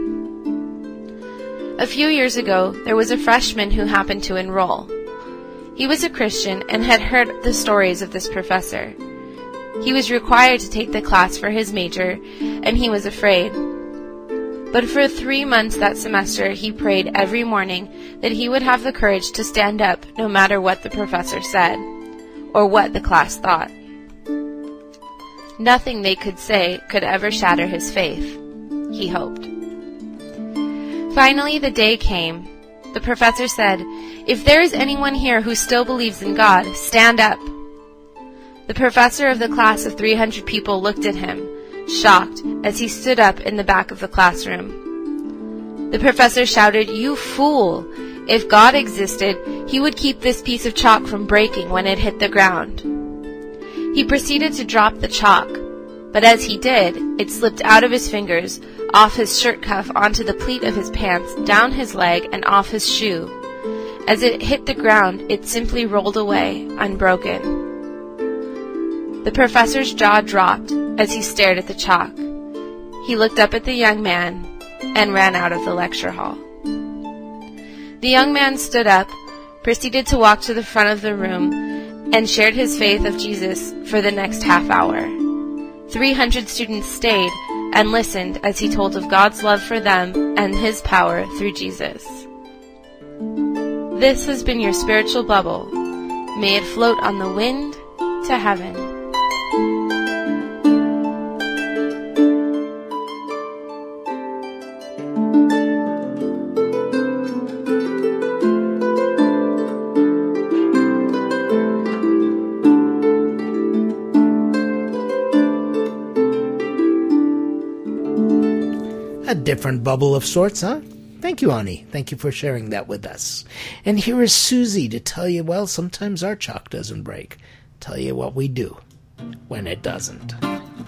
[SPEAKER 3] A few years ago, there was a freshman who happened to enroll. He was a Christian and had heard the stories of this professor. He was required to take the class for his major, and he was afraid. But for three months that semester, he prayed every morning that he would have the courage to stand up no matter what the professor said, or what the class thought. Nothing they could say could ever shatter his faith, he hoped. Finally, the day came. The professor said, "If there is anyone here who still believes in God, stand up." The professor of the class of three hundred people looked at him, shocked, as he stood up in the back of the classroom. The professor shouted, "You fool! If God existed, he would keep this piece of chalk from breaking when it hit the ground." He proceeded to drop the chalk, but as he did, it slipped out of his fingers, off his shirt cuff onto the pleat of his pants, down his leg, and off his shoe. As it hit the ground, it simply rolled away, unbroken. The professor's jaw dropped as he stared at the chalk. He looked up at the young man and ran out of the lecture hall. The young man stood up, proceeded to walk to the front of the room, and shared his faith of Jesus for the next half hour. Three hundred students stayed and listened as he told of God's love for them and his power through Jesus. This has been your spiritual bubble. May it float on the wind to heaven.
[SPEAKER 1] A different bubble of sorts, huh? Thank you, Ani. Thank you for sharing that with us. And here is Susie to tell you, well, sometimes our chalk doesn't break. Tell you what we do when it doesn't.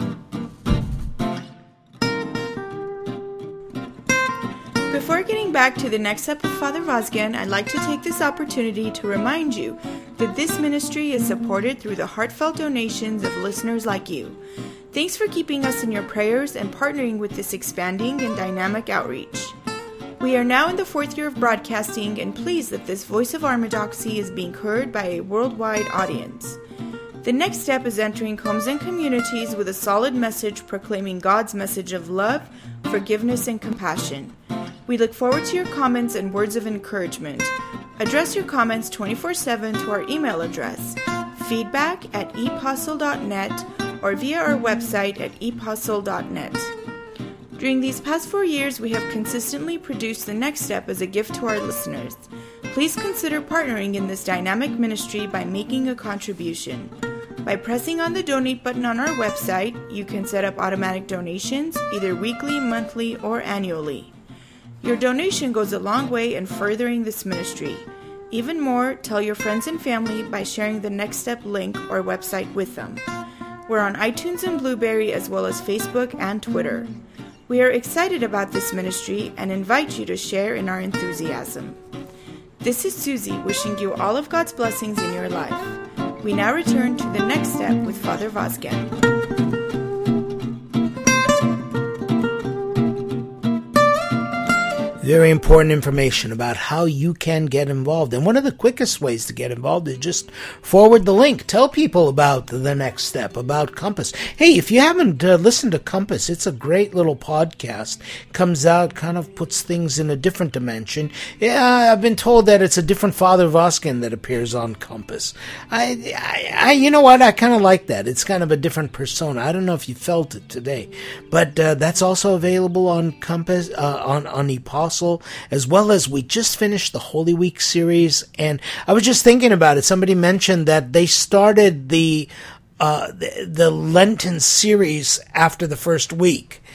[SPEAKER 6] Before getting back to the next step of Father Vazgen, I'd like to take this opportunity to remind you that this ministry is supported through the heartfelt donations of listeners like you. Thanks for keeping us in your prayers and partnering with this expanding and dynamic outreach. We are now in the fourth year of broadcasting and pleased that this voice of Armadoxy is being heard by a worldwide audience. The next step is entering homes and communities with a solid message proclaiming God's message of love, forgiveness, and compassion. We look forward to your comments and words of encouragement. Address your comments twenty-four seven to our email address, feedback at epostle dot net, or via our website at epostle dot net. During these past four years, we have consistently produced the next step as a gift to our listeners. Please consider partnering in this dynamic ministry by making a contribution. By pressing on the donate button on our website, you can set up automatic donations, either weekly, monthly, or annually. Your donation goes a long way in furthering this ministry. Even more, tell your friends and family by sharing the Next Step link or website with them. We're on iTunes and Blueberry as well as Facebook and Twitter. We are excited about this ministry and invite you to share in our enthusiasm. This is Susie wishing you all of God's blessings in your life. We now return to the next step with Father Vazgen.
[SPEAKER 1] Very important information about how you can get involved. And one of the quickest ways to get involved is just forward the link. Tell people about the next step, about Compass. Hey, if you haven't uh, listened to Compass, it's a great little podcast. Comes out, kind of puts things in a different dimension. Yeah, I've been told that it's a different Father Vazgen that appears on Compass. I, I, I you know what? I kind of like that. It's kind of a different persona. I don't know if you felt it today, but uh, that's also available on Compass, uh, on on Epostle. As well as we just finished the Holy Week series, and I was just thinking about it. Somebody mentioned that they started the uh, the, the Lenten series after the first week.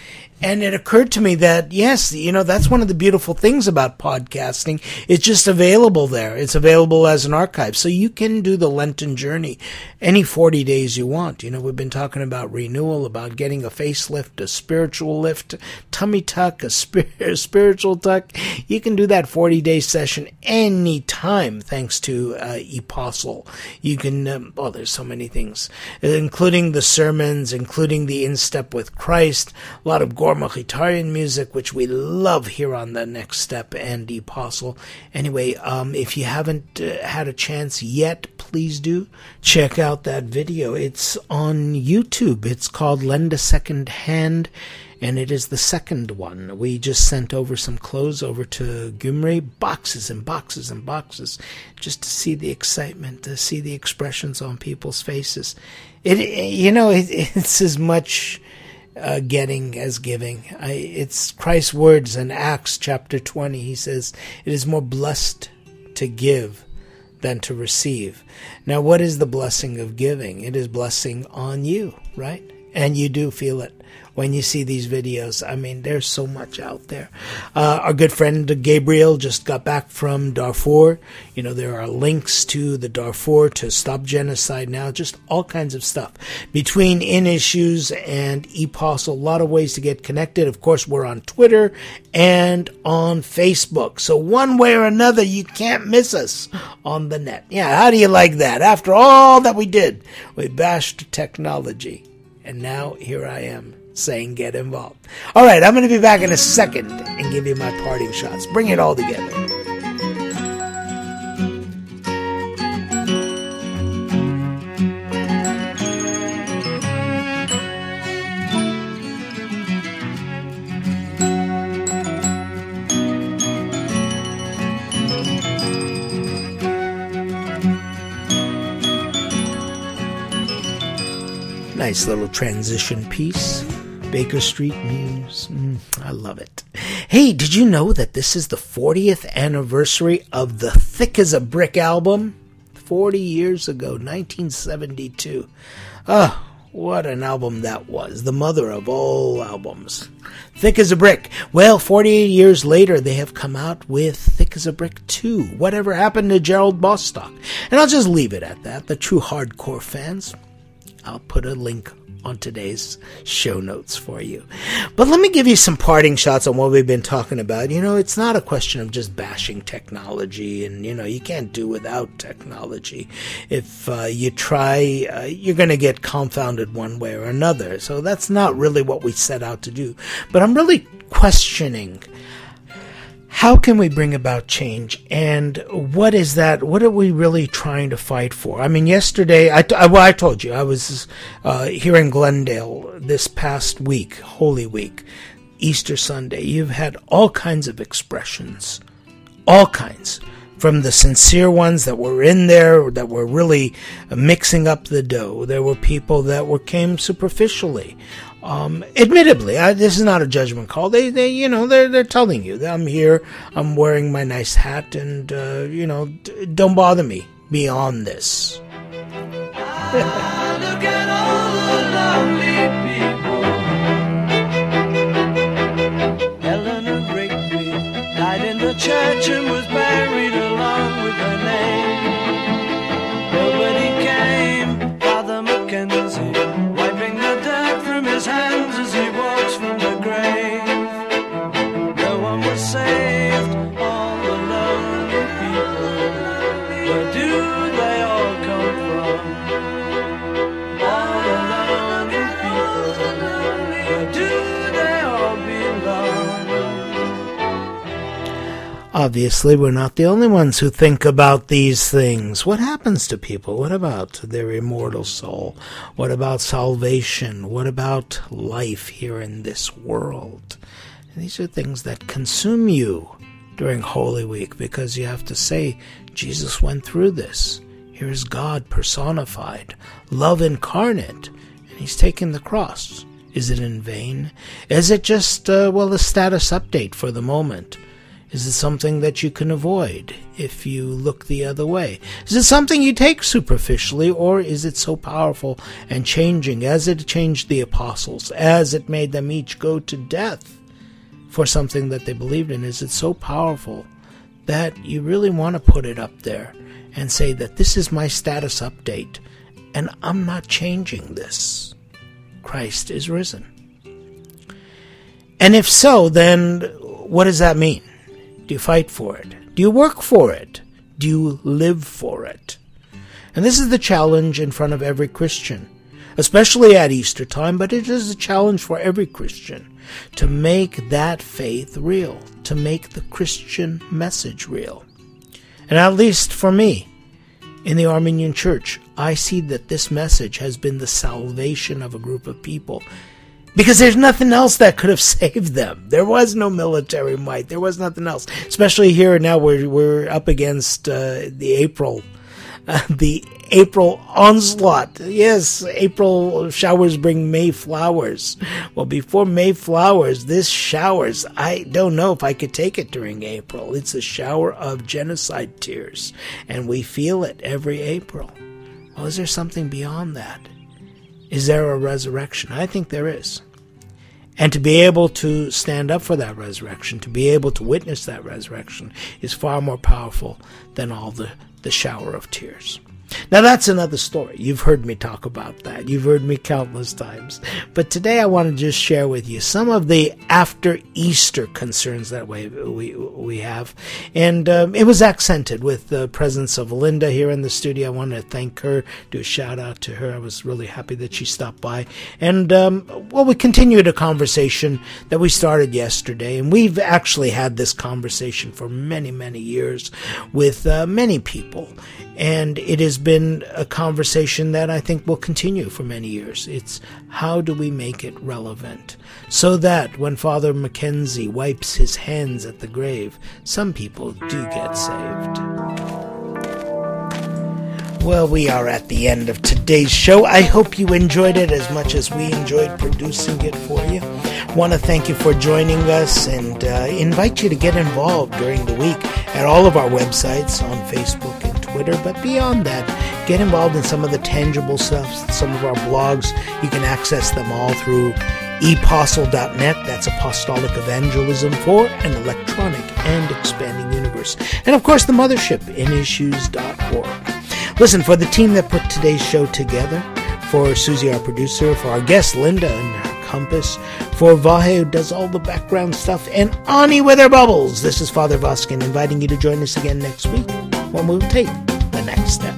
[SPEAKER 1] And it occurred to me that, yes, you know, that's one of the beautiful things about podcasting. It's just available there. It's available as an archive. So you can do the Lenten journey any forty days you want. You know, we've been talking about renewal, about getting a facelift, a spiritual lift, tummy tuck, a spir- spiritual tuck. You can do that forty-day session any time, thanks to uh, Apostle. You can, um, oh, there's so many things, including the sermons, including the In Step with Christ, a lot of Gor Machitarian music, which we love here on the Next Step and Apostle. Anyway, um, if you haven't uh, had a chance yet, please do check out that video. It's on YouTube. It's called Lend a Second Hand, and it is the second one. We just sent over some clothes over to Gyumri, boxes and boxes and boxes, just to see the excitement, to see the expressions on people's faces. It, you know, it, it's as much uh, getting as giving. I, it's Christ's words in Acts chapter twenty. He says, "It is more blessed to give than to receive." Now, what is the blessing of giving? It is blessing on you, right? And you do feel it when you see these videos. I mean, there's so much out there. Uh, our good friend Gabriel just got back from Darfur. You know, there are links to the Darfur to stop genocide now, just all kinds of stuff. Between In Issues and Apostle, a lot of ways to get connected. Of course, we're on Twitter and on Facebook. So one way or another, you can't miss us on the net. Yeah, how do you like that? After all that we did, we bashed technology. And now here I am saying get involved. All right, I'm going to be back in a second and give you my parting shots. Bring it all together. Nice little transition piece. Baker Street Muse. Mm, I love it. Hey, did you know that this is the fortieth anniversary of the Thick as a Brick album? forty years ago, nineteen seventy-two. Oh, what an album that was. The mother of all albums. Thick as a Brick. Well, forty-eight years later, they have come out with Thick as a Brick two. Whatever happened to Gerald Bostock? And I'll just leave it at that. The true hardcore fans, I'll put a link on today's show notes for you. But let me give you some parting shots on what we've been talking about. You know, it's not a question of just bashing technology, and, you know, you can't do without technology. If uh, you try, uh, you're going to get confounded one way or another. So that's not really what we set out to do. But I'm really questioning, how can we bring about change, and what is that? What are we really trying to fight for? I mean, yesterday, I, I, well, I told you, I was uh, here in Glendale this past week, Holy Week, Easter Sunday. You've had all kinds of expressions, all kinds, from the sincere ones that were in there, that were really mixing up the dough. There were people that were came superficially. Um, admittedly, I, this is not a judgment call. They, they, you know, they're, they're telling you that I'm here, I'm wearing my nice hat, and, uh, you know, d- don't bother me beyond this.
[SPEAKER 4] Ah, look at all the lovely people. Eleanor Rigby died in the church and was buried along with her name. Nobody came, Father Mackenzie, wiping the dirt from his hands as he walks from the grave. No one was saved, all the lonely people. Where do they all come from? All the lonely people. Where do they all belong?
[SPEAKER 1] Obviously, we're not the only ones who think about these things. What happens to people? What about their immortal soul? What about salvation? What about life here in this world? And these are things that consume you during Holy Week, because you have to say, Jesus went through this. Here's God personified, love incarnate, and he's taken the cross. Is it in vain? Is it just, uh, well, a status update for the moment? Is it something that you can avoid if you look the other way? Is it something you take superficially, or is it so powerful and changing as it changed the apostles, as it made them each go to death for something that they believed in? Is it so powerful that you really want to put it up there and say that this is my status update and I'm not changing this? Christ is risen. And if so, then what does that mean? Do you fight for it? Do you work for it? Do you live for it? And this is the challenge in front of every Christian, especially at Easter time, but it is a challenge for every Christian to make that faith real, to make the Christian message real. And at least for me, in the Armenian Church, I see that this message has been the salvation of a group of people, because there's nothing else that could have saved them. There was no military might. There was nothing else. Especially here now, we're we're up against uh, the April, uh, the April onslaught. Yes, April showers bring May flowers. Well, before May flowers, this showers, I don't know if I could take it during April. It's a shower of genocide tears, and we feel it every April. Well, is there something beyond that? Is there a resurrection? I think there is. And to be able to stand up for that resurrection, to be able to witness that resurrection, is far more powerful than all the, the shower of tears. Now, that's another story. You've heard me talk about that. You've heard me countless times. But today I want to just share with you some of the after Easter concerns that we we, we have. And um, it was accented with the presence of Linda here in the studio. I want to thank her, do a shout out to her. I was really happy that she stopped by. And, um, well, we continued a conversation that we started yesterday. And we've actually had this conversation for many, many years with uh, many people. And it has been a conversation that I think will continue for many years. It's how do we make it relevant so that when Father Mackenzie wipes his hands at the grave, some people do get saved. Well, we are at the end of today's show. I hope you enjoyed it as much as we enjoyed producing it for you. I want to thank you for joining us and uh, invite you to get involved during the week at all of our websites on Facebook and Twitter. But beyond that, get involved in some of the tangible stuff, some of our blogs. You can access them all through epostle dot net. That's Apostolic Evangelism for an electronic and expanding universe. And of course, the mothership, in issues dot org. Listen, for the team that put today's show together, for Susie, our producer, for our guest, Linda, and her compass, for Vahe, who does all the background stuff, and Ani with her bubbles, this is Father Voskin inviting you to join us again next week when we'll take the next step.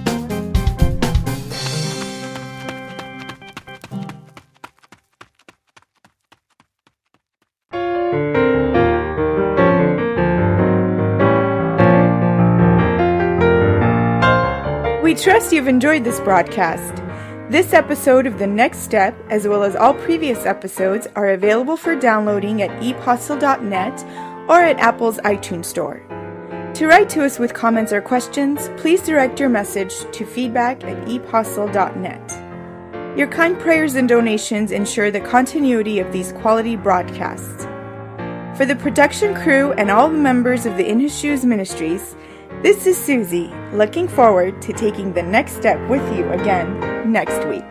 [SPEAKER 6] We trust you've enjoyed this broadcast. This episode of The Next Step, as well as all previous episodes, are available for downloading at epostle dot net or at Apple's iTunes Store. To write to us with comments or questions, please direct your message to feedback at epostle dot net. Your kind prayers and donations ensure the continuity of these quality broadcasts. For the production crew and all the members of the In His Shoes Ministries, this is Susie, looking forward to taking the next step with you again next week.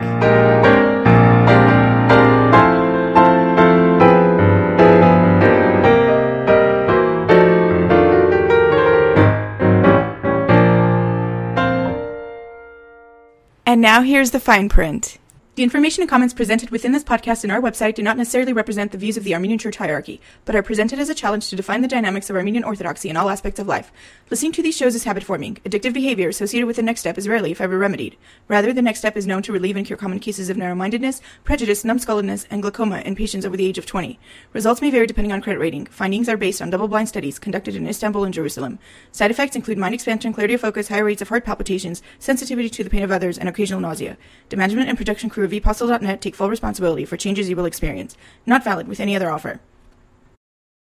[SPEAKER 6] And now here's the fine print. The information and comments presented within this podcast and our website do not necessarily represent the views of the Armenian Church hierarchy, but are presented as a challenge to define the dynamics of Armenian Orthodoxy in all aspects of life. Listening to these shows is habit-forming. Addictive behavior associated with the next step is rarely, if ever, remedied. Rather, the next step is known to relieve and cure common cases of narrow-mindedness, prejudice, numbskulledness, and glaucoma in patients over the age of twenty. Results may vary depending on credit rating. Findings are based on double-blind studies conducted in Istanbul and Jerusalem. Side effects include mind expansion, clarity of focus, higher rates of heart palpitations, sensitivity to the pain of others, and occasional nausea. The management and production crew of epostle dot net take full responsibility for changes you will experience. Not valid with any other offer.